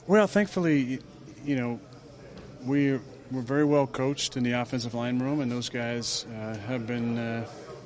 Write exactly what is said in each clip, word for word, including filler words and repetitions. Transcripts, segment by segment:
Well, thankfully, you know, we're, we're very well coached in the offensive line room, and those guys uh, have been uh,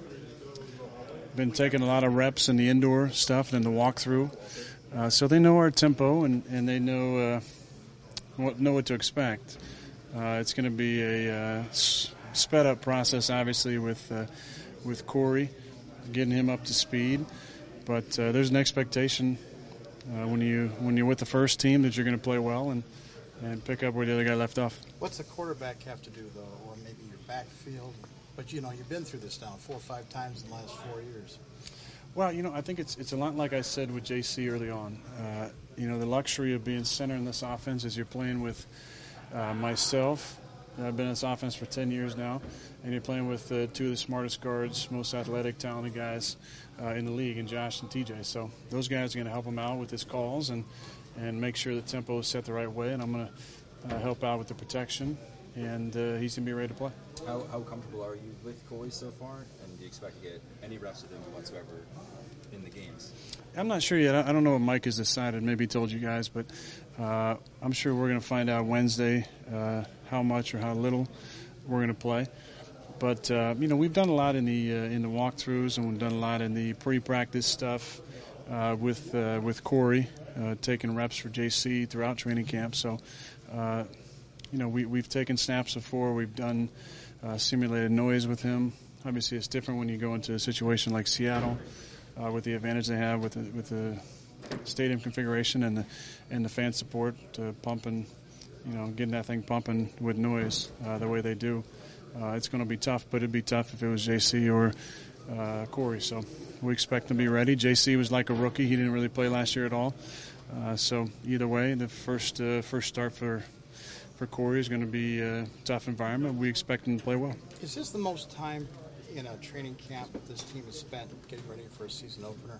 been taking a lot of reps in the indoor stuff and in the walkthrough. Uh, so they know our tempo, and, and they know, uh, what, know what to expect. Uh, it's going to be a uh, sped-up process, obviously, with, uh, with Corey, getting him up to speed. But uh, there's an expectation uh, when you when you're with the first team that you're going to play well and, and pick up where the other guy left off. What's the quarterback have to do, though, or maybe your backfield? But, you know, you've been through this now four or five times in the last four years. Well, you know, I think it's it's a lot like I said with J C early on. Uh, you know, the luxury of being center in this offense is you're playing with uh, myself. I've been in this offense for ten years now, and you're playing with uh, two of the smartest guards, most athletic, talented guys uh, in the league, and Josh and T J. So those guys are going to help him out with his calls and, and make sure the tempo is set the right way, and I'm going to uh, help out with the protection, and uh, he's going to be ready to play. How, how comfortable are you with Corey so far, and do you expect to get any reps with him whatsoever in the games? I'm not sure yet. I don't know what Mike has decided. Maybe he told you guys, but uh, I'm sure we're going to find out Wednesday uh, how much or how little we're going to play. But uh, you know, we've done a lot in the uh, in the walkthroughs, and we've done a lot in the pre-practice stuff uh, with uh, with Corey, uh, taking reps for J C throughout training camp. So, uh, you know, we we've taken snaps before. We've done uh, simulated noise with him. Obviously, it's different when you go into a situation like Seattle. Uh, with the advantage they have with the, with the stadium configuration and the and the fan support, uh, pumping, you know, getting that thing pumping with noise uh, the way they do, uh, it's going to be tough. But it'd be tough if it was J C or uh, Corey. So we expect them to be ready. J C was like a rookie; he didn't really play last year at all. Uh, so either way, the first uh, first start for for Corey is going to be a tough environment. We expect him to play well. Is this the most time in a training camp this team has spent getting ready for a season opener?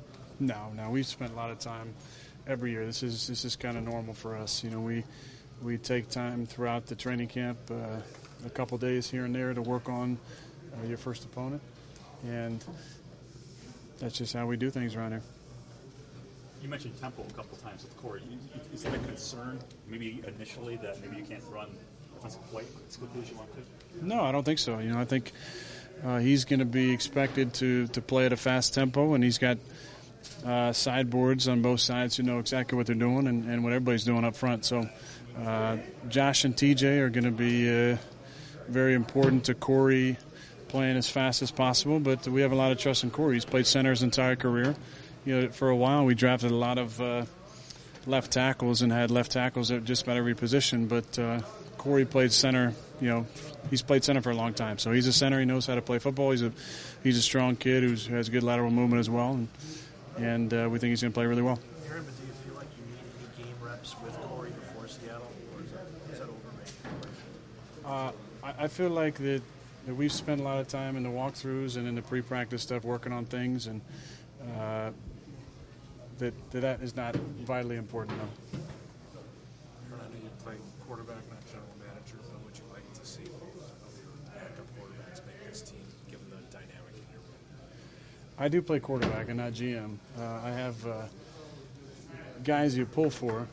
No, no, we've spent a lot of time every year. This is this is kind of normal for us. You know, we we take time throughout the training camp, uh, a couple days here and there to work on uh, your first opponent, and that's just how we do things around here. You mentioned tempo a couple times with Corey. Is that a concern, maybe initially, that maybe you can't run offensive play as quickly as you want to? No, I don't think so. You know, I think Uh, he's going to be expected to, to play at a fast tempo, and he's got uh, sideboards on both sides who know exactly what they're doing and, and what everybody's doing up front. So uh, Josh and T J are going to be uh, very important to Corey playing as fast as possible, but we have a lot of trust in Corey. He's played center his entire career. You know, for a while we drafted a lot of uh, left tackles and had left tackles at just about every position, but uh, Corey played center. You know, he's played center for a long time, so he's a center. He knows how to play football. He's a he's a strong kid who's, who has good lateral movement as well, and, and uh, we think he's going to play really well. Aaron, but do you feel like you need any game reps with Corey before Seattle, or is that, is that over? Uh, I, I feel like that, that we've spent a lot of time in the walkthroughs and in the pre-practice stuff working on things, and uh, that, that that is not vitally important, no. I know you play quarterback, not general manager, but would you like to see both of your backup quarterbacks make this team, given the dynamic in your room? I do play quarterback and not G M. Uh, I have uh, guys you pull for,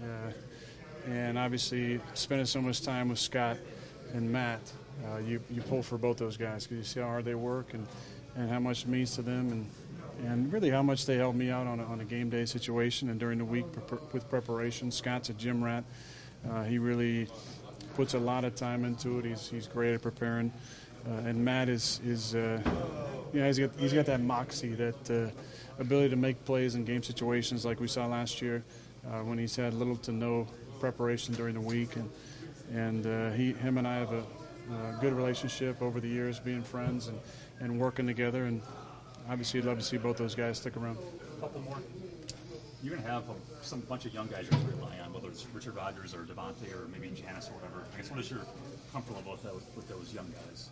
uh, and obviously spending so much time with Scott and Matt, uh, you, you pull for both those guys because you see how hard they work and, and how much it means to them, and, and really how much they help me out on a, on a game day situation and during the week pre- with preparation. Scott's a gym rat. Uh, he really puts a lot of time into it. He's he's great at preparing. Uh, and Matt is, is uh, you know, he's got, he's got that moxie, that uh, ability to make plays in game situations like we saw last year uh, when he's had little to no preparation during the week. And, and uh, he, him and I have a, a good relationship over the years, being friends and, and working together. And obviously, you'd love to see both those guys stick around. A couple more. You're going to have a, some bunch of young guys you're going to rely on, whether it's Richard Rodgers or Devontae or maybe Janice or whatever. I guess what is your comfort level with those, with those young guys?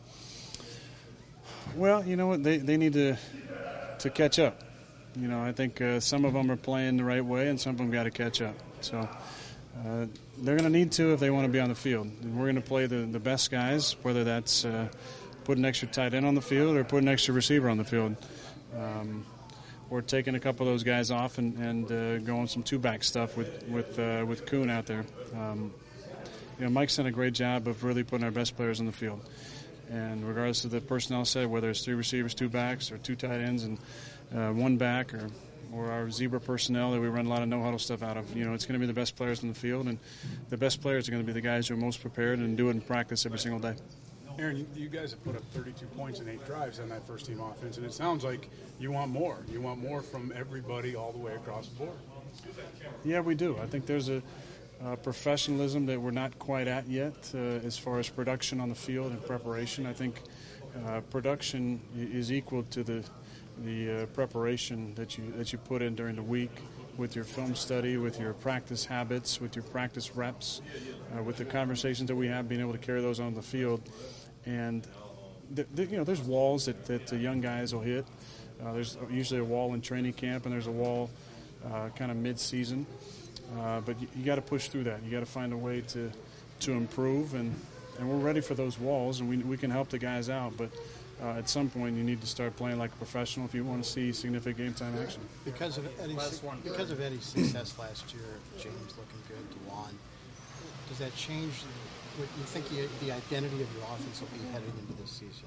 Well, you know what? They they need to to catch up. You know, I think uh, some of them are playing the right way, and some of them got to catch up. So uh, they're going to need to if they want to be on the field. And we're going to play the, the best guys, whether that's uh, put an extra tight end on the field or put an extra receiver on the field. Um, or taking a couple of those guys off and, and uh, going some two-back stuff with with uh, with Kuhn out there. Um, you know, Mike's done a great job of really putting our best players on the field. And regardless of the personnel set, whether it's three receivers, two backs, or two tight ends and uh, one back, or or our zebra personnel that we run a lot of no-huddle stuff out of, you know, it's going to be the best players on the field, and the best players are going to be the guys who are most prepared and do it in practice every single day. Aaron, you, you guys have put up thirty-two points in eight drives on that first-team offense, and it sounds like you want more. You want more from everybody all the way across the board. Yeah, we do. I think there's a uh, professionalism that we're not quite at yet uh, as far as production on the field and preparation. I think uh, production is equal to the the uh, preparation that you that you put in during the week with your film study, with your practice habits, with your practice reps, uh, with the conversations that we have, being able to carry those on the field. And th- th- you know, there's walls that, that the young guys will hit. Uh, there's usually a wall in training camp, and there's a wall uh, kind of mid-season. Uh, but you, you got to push through that. You got to find a way to to improve, and, and we're ready for those walls, and we we can help the guys out. But uh, at some point, you need to start playing like a professional if you want to see significant game time action. Because of Eddie's, because of Eddie's success last year, James looking good, DeJuan, does that change? What you think the, the identity of your offense will be heading into this season?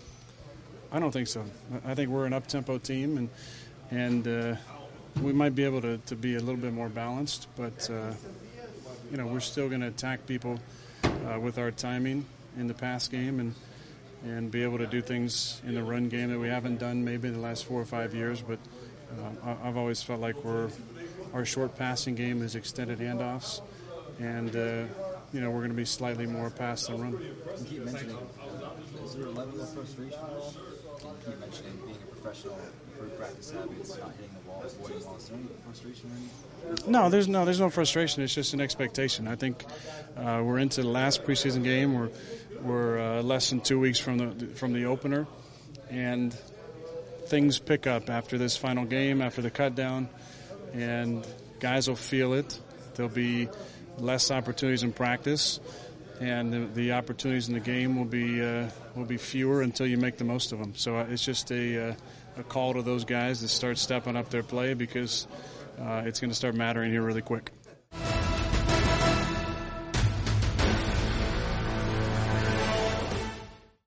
I don't think so. I think we're an up-tempo team, and and uh, we might be able to, to be a little bit more balanced, but uh, you know, we're still going to attack people uh, with our timing in the pass game, and and be able to do things in the run game that we haven't done maybe the last four or five years. But uh, I've always felt like we're our short passing game is extended handoffs, and uh, you know, we're going to be slightly more pass than run. You keep mentioning, uh, is there a level of frustration at all? You keep mentioning being a professional, improved practice habits, not hitting the wall, avoiding walls. Is there any frustration or anything? No, there's no, there's no frustration. It's just an expectation. I think uh, we're into the last preseason game. We're we're uh, less than two weeks from the from the opener, and things pick up after this final game, after the cut down, and guys will feel it. There'll be less opportunities in practice, and the, the opportunities in the game will be uh, will be fewer until you make the most of them. So uh, it's just a, uh, a call to those guys to start stepping up their play, because uh, it's going to start mattering here really quick.